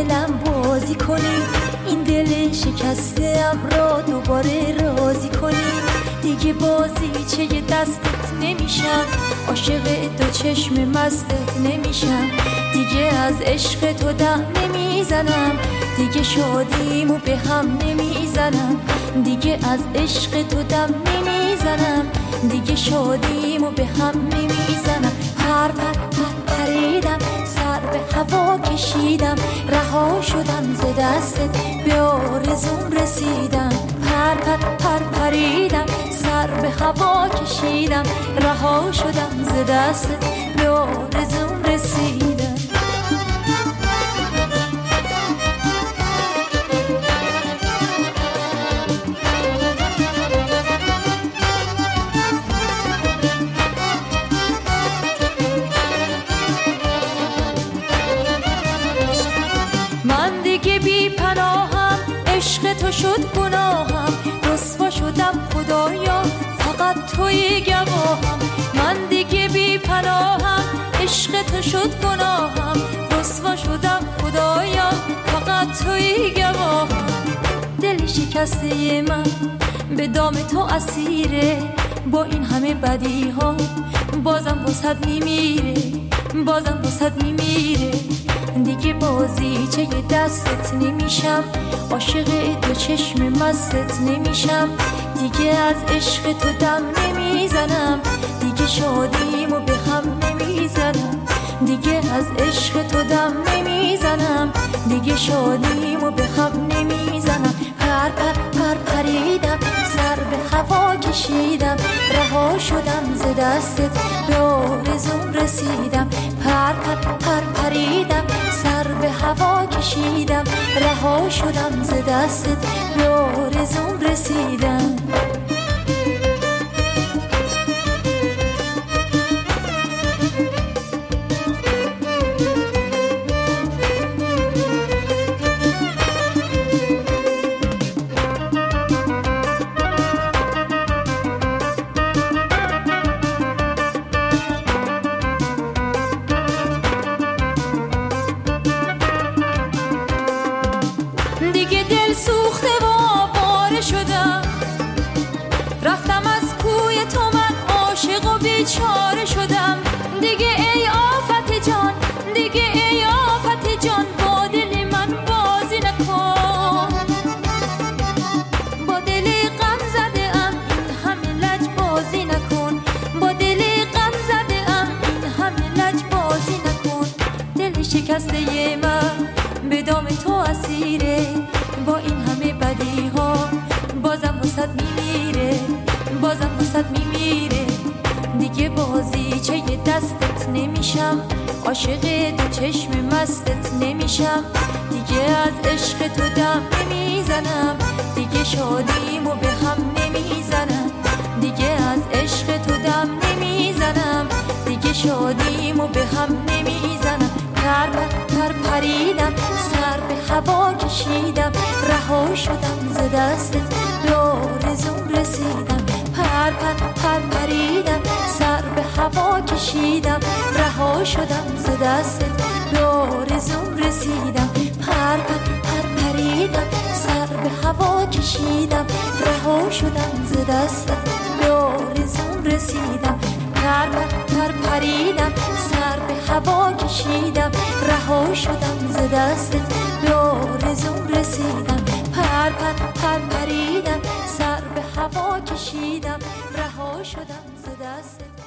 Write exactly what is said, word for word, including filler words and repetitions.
دلم بازی کنی، این دل شکسته‌ام را دوباره راضی کنی. دیگه بازی چه دستت نمیشم، عاشق دو چشم مستت نمیشم. دیگه از عشق تو دم نمیزنم، دیگه شادیمو به هم نمیزنم. دیگه از عشق تو دم نمیزنم، دیگه شادیمو به هم نمیزنم. پر پر پر پریدم، سر به هوا کشیدم، رها شدم ز دستت، به آرزوم رسیدم. پر پر پر پریدم، سر به هوا کشیدم، رها شدم ز دستت، به آرزوم رسیدم. من دیگه بی پناهم، عشق تو شد گناهم، رسوا شدم خدایا، فقط توی گواهم. من دیگه بی پناهم، عشق تو شد گناهم، رسوا شدم خدایا، فقط توی گواهم. دل شکسته من به دام تو اسیره، با این همه بدی ها بازم واسد میمیره، بازم واسد میمیره. دیگه بازی چه دستت نمیشم، عاشق دو چشم مستت نمیشم. دیگه از عشق تو دم نمیزنم، دیگه شادیمو به هم نمیزنم. دیگه از عشق تو دم نمیزنم، دیگه شادیمو به هم نمیزنم. پر پر پر پریدم، سر به هوا کشیدم، رها شدم ز دستت، به آرزوم رسیدم. پر پر پر پریدم، سر به هوا کشیدم، رها شدم ز دستت، به آرزوم رسیدم. دیگه دل سوخته و آواره شدم، رفتم از کوی تو، من عاشق و بیچاره شدم. دیگه ای آفت جان، دیگه ای آفت جان، با دل من بازی نکن. با دل غم زده ام این همه لج بازی نکن، با دل غم زده ام این همه لج بازی نکن. دل شکسته من به دام تو اسیره، با این همه بدی ها بازم واسد میمیره، بازم واسد میمیره. دیگه بازی چه دستت نمیشم، عاشق دو چشم مستت نمیشم. دیگه از عشق تو دم نمیزنم، دیگه شادیمو به هم نمیزنم. دیگه از عشق تو دم نمیزنم، دیگه شادیمو به هم نمیزنم. پر پر پر پریدم، سر به هوا کشیدم، رها شدم ز دستت، به آرزوم رسیدم. پر پر پر پریدم، سر به هوا کشیدم، رها شدم ز دستت، به آرزوم رسیدم. پر پر پر پریدم، سر به هوا کشیدم، رها شدم ز دستت، به آرزوم رسیدم. پر پر پر پریدم، سر به هوا کشیدم، رها شدم ز دستت، به آرزوم رسیدم. پر پر پر پریدم، سر به هوا کشیدم، رها شدم ز دستت.